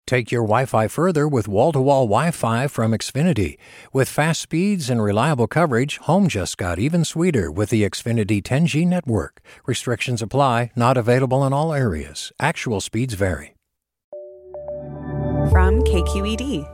Take your Wi-Fi further with wall-to-wall Wi-Fi from Xfinity. With fast speeds and reliable coverage, home just got even sweeter with the Xfinity 10G network. Restrictions apply, not available in all areas. Actual speeds vary. From KQED.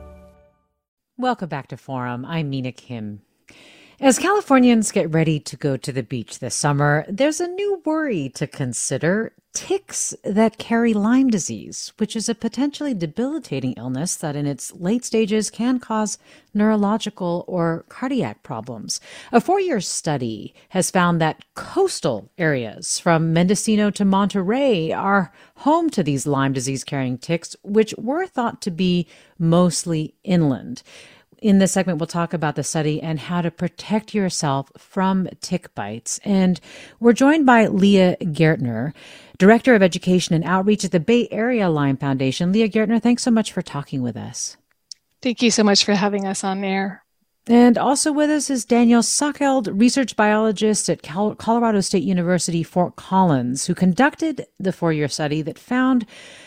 Welcome back to Forum. I'm Mina Kim. As Californians get ready to go to the beach this summer, there's a new worry to consider: ticks that carry Lyme disease, which is a potentially debilitating illness that in its late stages can cause neurological or cardiac problems. A 4-year study has found that coastal areas from Mendocino to Monterey are home to these Lyme disease carrying ticks, which were thought to be mostly inland. In this segment, we'll talk about the study and how to protect yourself from tick bites. And we're joined by Leah Gertner, Director of Education and Outreach at the Bay Area Lyme Foundation. Leah Gertner, thanks so much for talking with us. Thank you so much for having us on air. And also with us is Daniel Socheld, research biologist at Colorado State University, Fort Collins, who conducted the 4-year study that found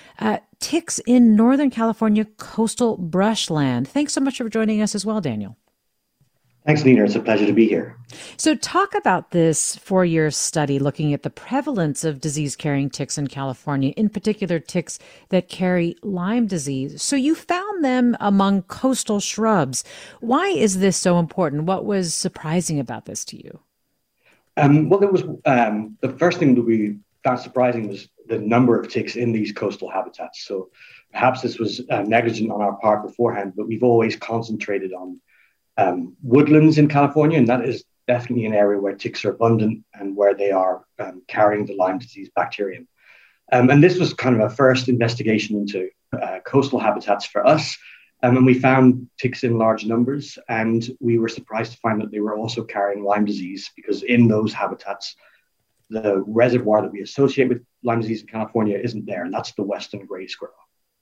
ticks in Northern California coastal brushland. Thanks so much for joining us as well, Daniel. Thanks, Nina. It's a pleasure to be here. So talk about this 4-year study looking at the prevalence of disease-carrying ticks in California, in particular ticks that carry Lyme disease. So you found them among coastal shrubs. Why is this so important? What was surprising about this to you? Well, there was the first thing that we found surprising was the number of ticks in these coastal habitats. So perhaps this was negligent on our part beforehand, but we've always concentrated on woodlands in California, and that is definitely an area where ticks are abundant and where they are carrying the Lyme disease bacterium. And this was kind of a first investigation into coastal habitats for us. And we found ticks in large numbers, and we were surprised to find that they were also carrying Lyme disease, because in those habitats, the reservoir that we associate with Lyme disease in California isn't there, and that's the western gray squirrel.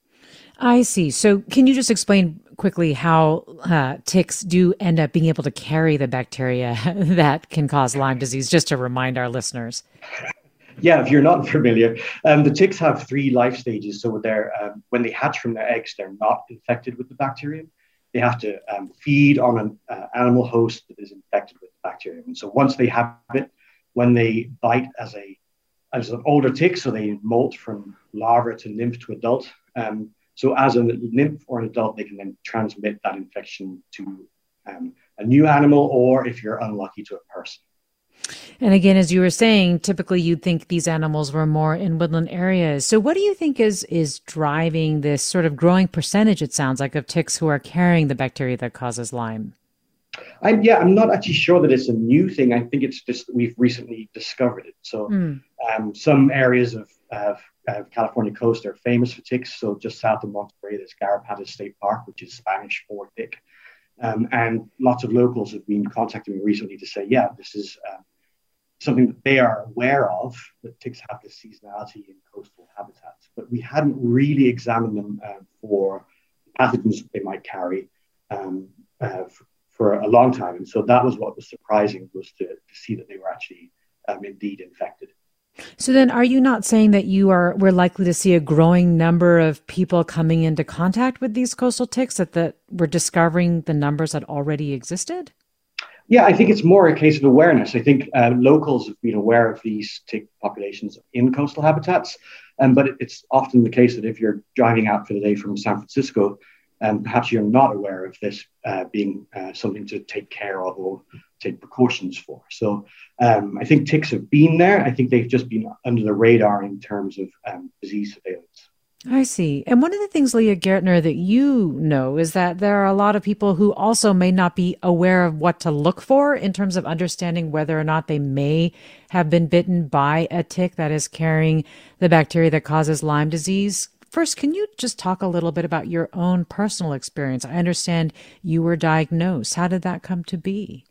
I see. So can you just explain quickly how ticks do end up being able to carry the bacteria that can cause Lyme disease, just to remind our listeners? Yeah, if you're not familiar, the ticks have 3 life stages. So they're, when they hatch from their eggs, they're not infected with the bacterium. They have to feed on an animal host that is infected with the bacterium. And so once they have it, when they bite as an older tick, so they molt from larva to nymph to adult. So as a nymph or an adult, they can then transmit that infection to a new animal, or if you're unlucky, to a person. And again, as you were saying, typically you'd think these animals were more in woodland areas. So what do you think is driving this sort of growing percentage, it sounds like, of ticks who are carrying the bacteria that causes Lyme? I'm not actually sure that it's a new thing. I think it's just that we've recently discovered it. So some areas of California coast are famous for ticks. So just south of Monterey, there's Garrapatas State Park, which is Spanish for tick. And lots of locals have been contacting me recently to say, yeah, this is something that they are aware of, that ticks have this seasonality in coastal habitats. But we hadn't really examined them for pathogens that they might carry for a long time. And so that was what was surprising, was to see that they were actually indeed infected. So then are you not saying that we're likely to see a growing number of people coming into contact with these coastal ticks, that we're discovering the numbers that already existed? Yeah, I think it's more a case of awareness. I think locals have been aware of these tick populations in coastal habitats, but it's often the case that if you're driving out for the day from San Francisco, perhaps you're not aware of this being something to take care of or take precautions for. So I think ticks have been there. I think they've just been under the radar in terms of disease surveillance. I see. And one of the things, Leah Gertner, that you know is that there are a lot of people who also may not be aware of what to look for in terms of understanding whether or not they may have been bitten by a tick that is carrying the bacteria that causes Lyme disease. First, can you just talk a little bit about your own personal experience? I understand you were diagnosed. How did that come to be?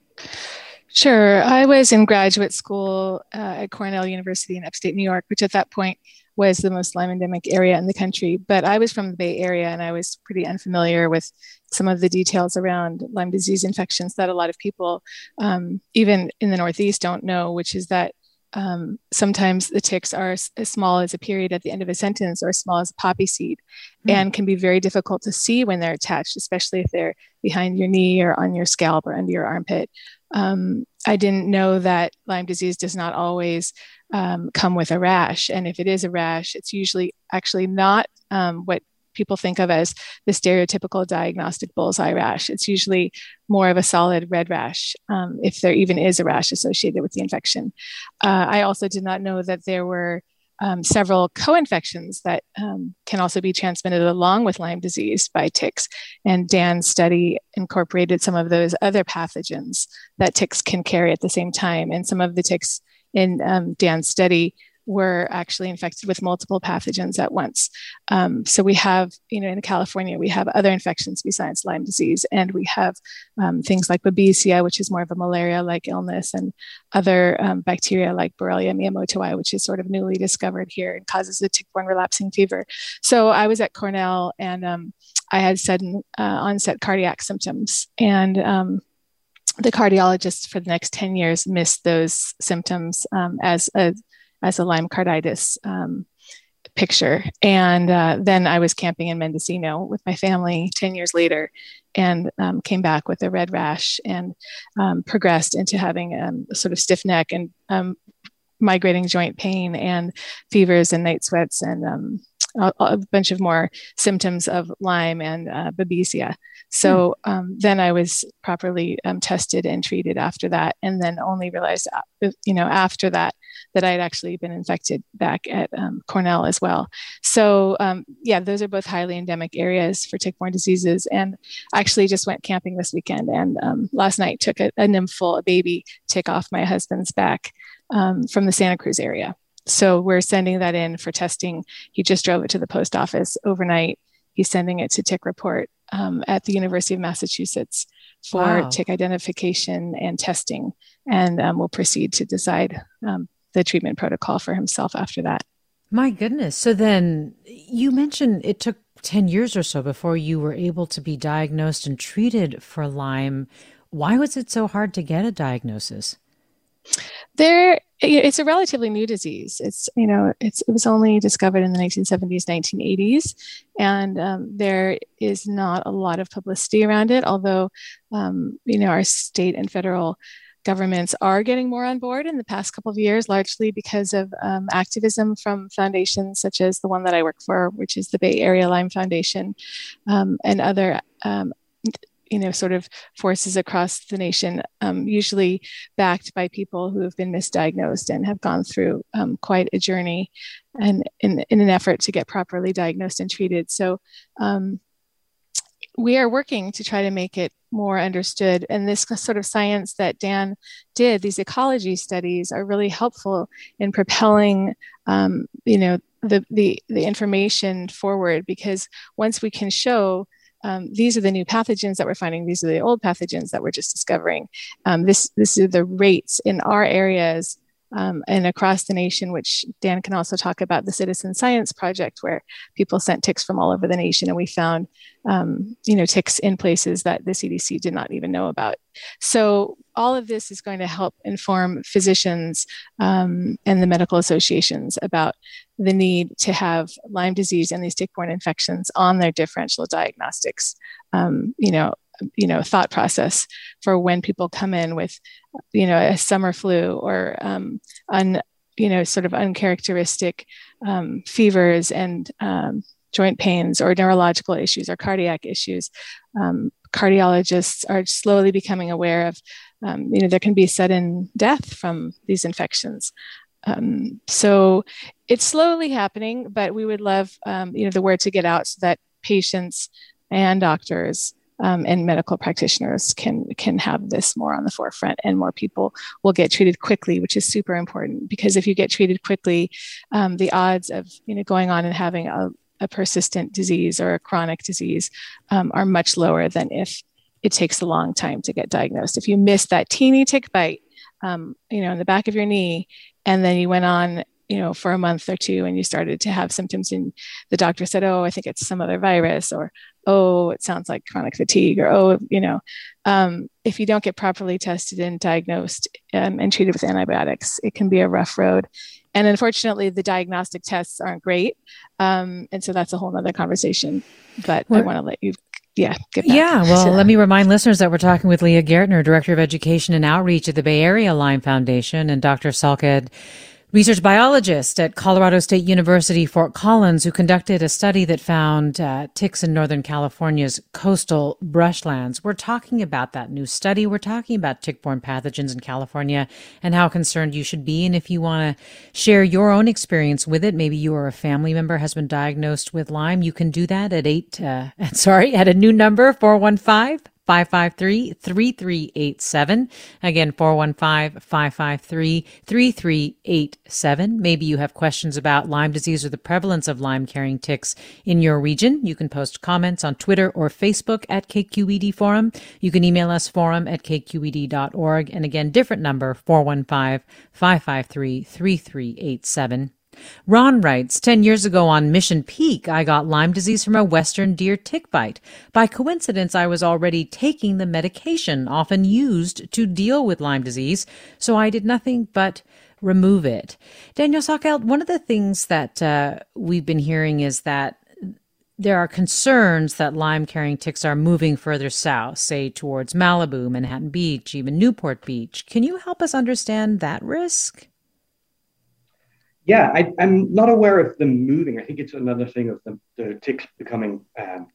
Sure. I was in graduate school at Cornell University in upstate New York, which at that point was the most Lyme endemic area in the country. But I was from the Bay Area, and I was pretty unfamiliar with some of the details around Lyme disease infections that a lot of people, even in the Northeast, don't know, which is that sometimes the ticks are as small as a period at the end of a sentence or as small as a poppy seed, and can be very difficult to see when they're attached, especially if they're behind your knee or on your scalp or under your armpit. I didn't know that Lyme disease does not always come with a rash. And if it is a rash, it's usually actually not what people think of as the stereotypical diagnostic bullseye rash. It's usually more of a solid red rash, if there even is a rash associated with the infection. I also did not know that there were several co-infections that can also be transmitted along with Lyme disease by ticks. And Dan's study incorporated some of those other pathogens that ticks can carry at the same time. And some of the ticks in Dan's study were actually infected with multiple pathogens at once. So we have, in California, we have other infections besides Lyme disease, and we have things like Babesia, which is more of a malaria-like illness, and other bacteria like Borrelia miyamotoi, which is sort of newly discovered here and causes a tick-borne relapsing fever. So I was at Cornell, and I had sudden onset cardiac symptoms, and the cardiologist for the next 10 years missed those symptoms as a Lyme carditis picture. And then I was camping in Mendocino with my family 10 years later, and came back with a red rash and progressed into having a sort of stiff neck and migrating joint pain and fevers and night sweats and a bunch of more symptoms of Lyme and Babesia. So then I was properly tested and treated after that, and then only realized, after that I had actually been infected back at Cornell as well. So those are both highly endemic areas for tick-borne diseases. And I actually just went camping this weekend, and last night took a nymphal, a baby tick off my husband's back from the Santa Cruz area. So we're sending that in for testing. He just drove it to the post office overnight. He's sending it to Tick Report at the University of Massachusetts for tick identification and testing. And we'll proceed to decide the treatment protocol for himself after that. My goodness. So then you mentioned it took 10 years or so before you were able to be diagnosed and treated for Lyme. Why was it so hard to get a diagnosis? It's a relatively new disease. It was only discovered in the 1970s, 1980s, and there is not a lot of publicity around it. Although, our state and federal governments are getting more on board in the past couple of years, largely because of activism from foundations such as the one that I work for, which is the Bay Area Lyme Foundation, and other sort of forces across the nation, usually backed by people who have been misdiagnosed and have gone through quite a journey, and in an effort to get properly diagnosed and treated. So we are working to try to make it more understood. And this sort of science that Dan did, these ecology studies, are really helpful in propelling, the information forward, because once we can show these are the new pathogens that we're finding, these are the old pathogens that we're just discovering, this are the rates in our areas and across the nation, which Dan can also talk about, the Citizen Science Project, where people sent ticks from all over the nation, and we found, ticks in places that the CDC did not even know about. So all of this is going to help inform physicians and the medical associations about the need to have Lyme disease and these tick-borne infections on their differential diagnostics, thought process for when people come in with, a summer flu or, sort of uncharacteristic fevers and joint pains or neurological issues or cardiac issues. Cardiologists are slowly becoming aware of, there can be sudden death from these infections. So it's slowly happening, but we would love, the word to get out so that patients and doctors and medical practitioners can have this more on the forefront, and more people will get treated quickly, which is super important, because if you get treated quickly, the odds of going on and having a persistent disease or a chronic disease are much lower than if it takes a long time to get diagnosed. If you miss that teeny tick bite, in the back of your knee, and then you went on for a month or two, and you started to have symptoms, and the doctor said, "Oh, I think it's some other virus," or "Oh, it sounds like chronic fatigue," or if you don't get properly tested and diagnosed and treated with antibiotics, it can be a rough road. And unfortunately, the diagnostic tests aren't great. And so that's a whole nother conversation. But I want to let you get back. Yeah, well, let me remind listeners that we're talking with Leah Gertner, Director of Education and Outreach at the Bay Area Lyme Foundation, and Dr. Salked, research biologist at Colorado State University, Fort Collins, who conducted a study that found ticks in Northern California's coastal brushlands. We're talking about that new study. We're talking about tick-borne pathogens in California and how concerned you should be. And if you want to share your own experience with it, maybe you or a family member has been diagnosed with Lyme, you can do that at at a new number, 415-553-3387. Again, 415-553-3387. Maybe you have questions about Lyme disease or the prevalence of Lyme-carrying ticks in your region. You can post comments on Twitter or Facebook at KQED Forum. You can email us forum@kqed.org. And again, different number, 415-553-3387. Ron writes, 10 years ago on Mission Peak, I got Lyme disease from a western deer tick bite. By coincidence, I was already taking the medication often used to deal with Lyme disease, so I did nothing but remove it. Daniel Salked, one of the things that we've been hearing is that there are concerns that Lyme-carrying ticks are moving further south, say towards Malibu, Manhattan Beach, even Newport Beach. Can you help us understand that risk? Yeah, I'm not aware of them moving. I think it's another thing of the ticks becoming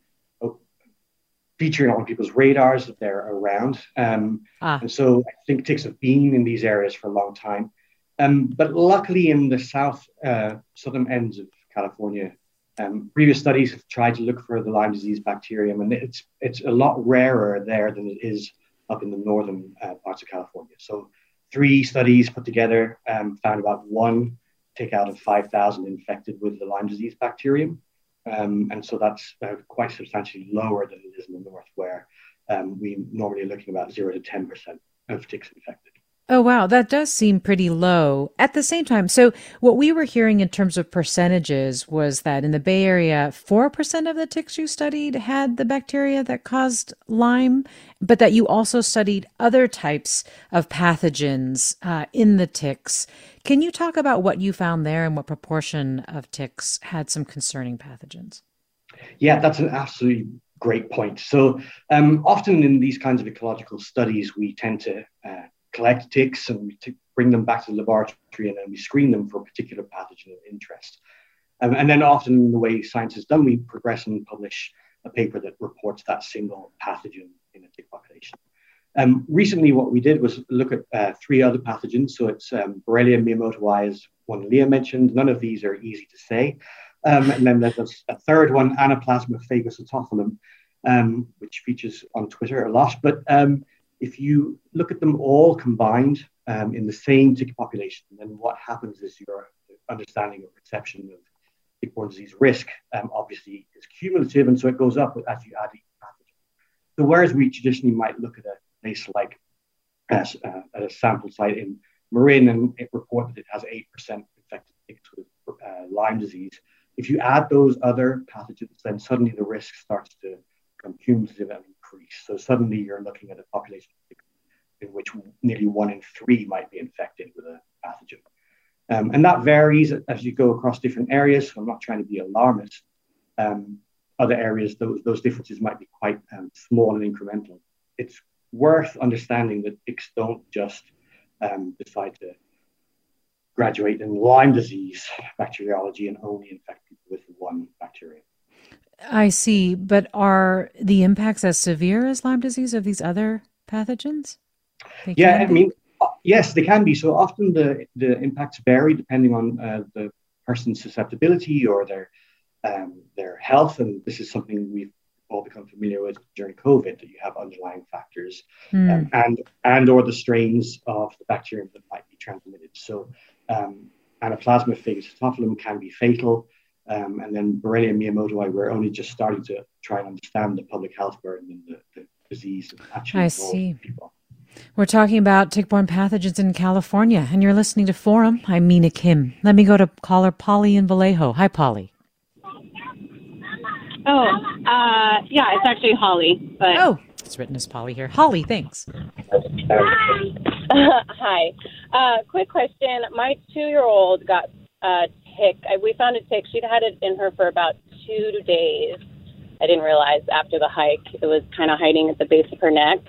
featuring on people's radars that they're around. And so I think ticks have been in these areas for a long time. But luckily in the southern ends of California, previous studies have tried to look for the Lyme disease bacterium, and it's a lot rarer there than it is up in the northern parts of California. So 3 studies put together found about 1 tick out of 5,000 infected with the Lyme disease bacterium. And so that's quite substantially lower than it is in the north, where we normally are looking about 0 to 10% of ticks infected. Oh, wow. That does seem pretty low. At the same time, so what we were hearing in terms of percentages was that in the Bay Area, 4% of the ticks you studied had the bacteria that caused Lyme, but that you also studied other types of pathogens in the ticks. Can you talk about what you found there and what proportion of ticks had some concerning pathogens? Yeah, that's an absolutely great point. So often in these kinds of ecological studies, we tend to collect ticks and we bring them back to the laboratory, and then we screen them for a particular pathogen of interest. And then often the way science is done, we progress and publish a paper that reports that single pathogen in a tick population. Recently, what we did was look at 3 other pathogens. So it's Borrelia miyamotoi, as one Leah mentioned. None of these are easy to say. And then there's a third one, Anaplasma phagocytophilum, which features on Twitter a lot. But if you look at them all combined in the same tick population, then what happens is your understanding or perception of tick-borne disease risk obviously is cumulative, and so it goes up as you add each pathogen. So whereas we traditionally might look at a place like at a sample site in Marin and it reported it has 8% infected ticks with Lyme disease, if you add those other pathogens, then suddenly the risk starts to become cumulative and increase. So suddenly you're looking at a population in which nearly 1 in 3 might be infected with a pathogen. And that varies as you go across different areas. So I'm not trying to be alarmist. Other areas, those differences might be quite small and incremental. It's worth understanding that ticks don't just decide to graduate in Lyme disease bacteriology and only infect people with one bacterium. I see, but are the impacts as severe as Lyme disease of these other pathogens? Yeah, I mean, yes, they can be. So often the impacts vary depending on the person's susceptibility or their health, and this is something we've all become familiar with during COVID, that you have underlying factors and or the strains of the bacterium that might be transmitted. So Anaplasma phagocytophilum can be fatal. And then Borrelia miyamotoi, we're only just starting to try and understand the public health burden and the disease actually involves people. We're talking about tick-borne pathogens in California, and you're listening to Forum. I'm Mina Kim. Let me go to caller Polly in Vallejo. Hi, Polly. Yeah, it's actually Holly. But it's written as Polly here. Holly, thanks. Hi. Quick question. My 2-year-old got a tick. We found a tick. She'd had it in her for about 2 days. I didn't realize after the hike it was kind of hiding at the base of her neck.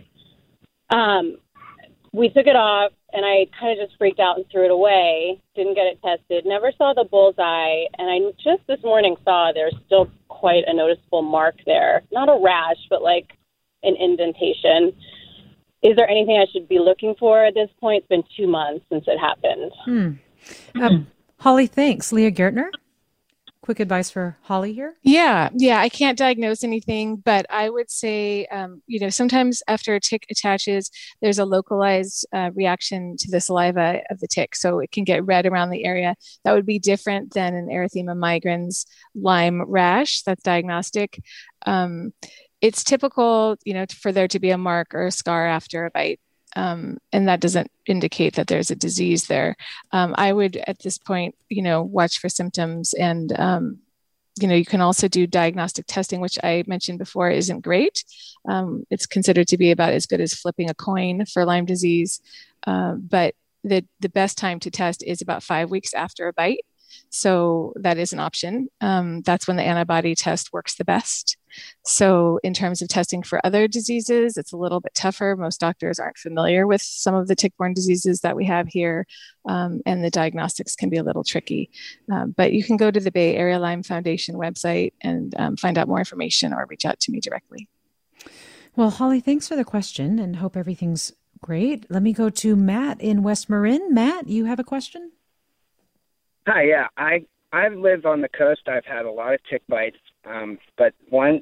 We took it off, and I kind of just freaked out and threw it away. Didn't get it tested. Never saw the bullseye, and I just this morning saw there's still quite a noticeable mark there. Not a rash, but like an indentation. Is there anything I should be looking for at this point? It's been 2 months since it happened. Holly, thanks. Leah Gertner? Quick advice for Holly here? Yeah. I can't diagnose anything, but I would say, sometimes after a tick attaches, there's a localized reaction to the saliva of the tick. So it can get red around the area. That would be different than an erythema migrans Lyme rash. That's diagnostic. It's typical, for there to be a mark or a scar after a bite. And that doesn't indicate that there's a disease there. I would, at this point, watch for symptoms. And, you can also do diagnostic testing, which I mentioned before isn't great. It's considered to be about as good as flipping a coin for Lyme disease. But the best time to test is about 5 weeks after a bite. So that is an option. That's when the antibody test works the best. So in terms of testing for other diseases, it's a little bit tougher. Most doctors aren't familiar with some of the tick-borne diseases that we have here, and the diagnostics can be a little tricky. But you can go to the Bay Area Lyme Foundation website and find out more information or reach out to me directly. Well, Holly, thanks for the question and hope everything's great. Let me go to Matt in West Marin. Matt, you have a question? Hi, yeah. I've lived on the coast. I've had a lot of tick bites, but one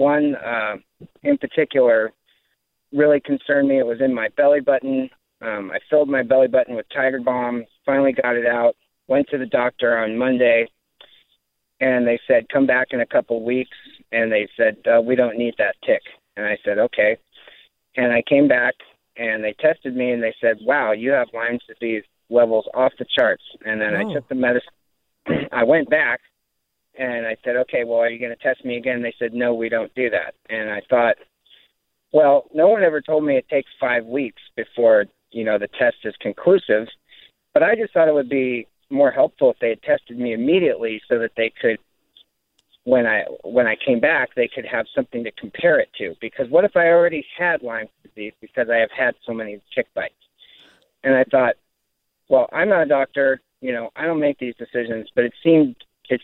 in particular really concerned me. It was in my belly button. I filled my belly button with Tiger Balm, finally got it out, went to the doctor on Monday, and they said, come back in a couple weeks, and they said, we don't need that tick. And I said, okay. And I came back, and they tested me, and they said, wow, you have Lyme disease levels off the charts. And then I took the medicine. I went back and I said, okay, well, are you going to test me again? They said, no, we don't do that. And I thought, well, no one ever told me it takes 5 weeks before, the test is conclusive. But I just thought it would be more helpful if they had tested me immediately so that they could, when I came back, they could have something to compare it to. Because what if I already had Lyme disease because I have had so many tick bites? And I thought, well, I'm not a doctor, I don't make these decisions, but it seems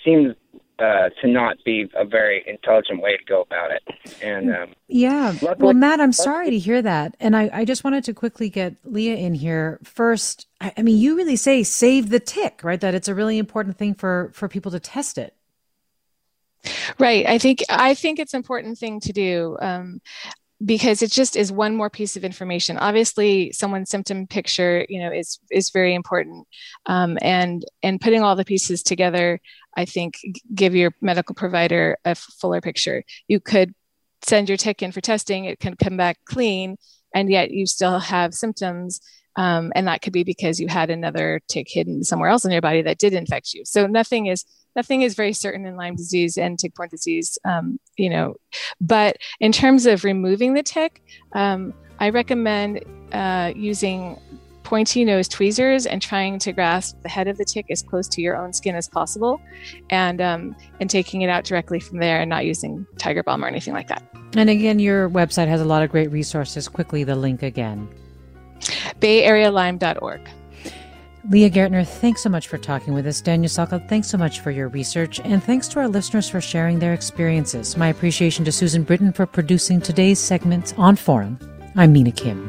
to not be a very intelligent way to go about it. And luckily, well, Matt, I'm sorry to hear that. And I just wanted to quickly get Leah in here first. I mean, you really say save the tick, right? That it's a really important thing for people to test it. Right. I think it's an important thing to do. Because it just is one more piece of information. Obviously, someone's symptom picture, is very important. And putting all the pieces together, I think, give your medical provider a fuller picture. You could send your tick in for testing. It can come back clean, and yet you still have symptoms. And that could be because you had another tick hidden somewhere else in your body that did infect you. So nothing is very certain in Lyme disease and tick-borne disease, but in terms of removing the tick, I recommend using pointy nose tweezers and trying to grasp the head of the tick as close to your own skin as possible, and taking it out directly from there and not using Tiger Balm or anything like that. And again, your website has a lot of great resources. Quickly, the link again. BayAreaLyme.org. Leah Gertner, thanks so much for talking with us. Daniel Salka, thanks so much for your research. And thanks to our listeners for sharing their experiences. My appreciation to Susan Britton for producing today's segment on Forum. I'm Mina Kim.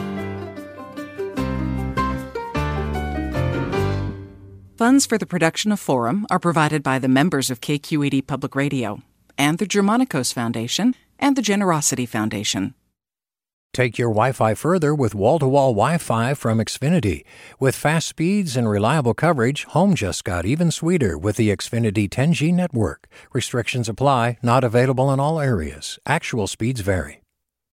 Funds for the production of Forum are provided by the members of KQED Public Radio and the Germanicos Foundation and the Generosity Foundation. Take your Wi-Fi further with wall-to-wall Wi-Fi from Xfinity. With fast speeds and reliable coverage, home just got even sweeter with the Xfinity 10G network. Restrictions apply, not available in all areas. Actual speeds vary.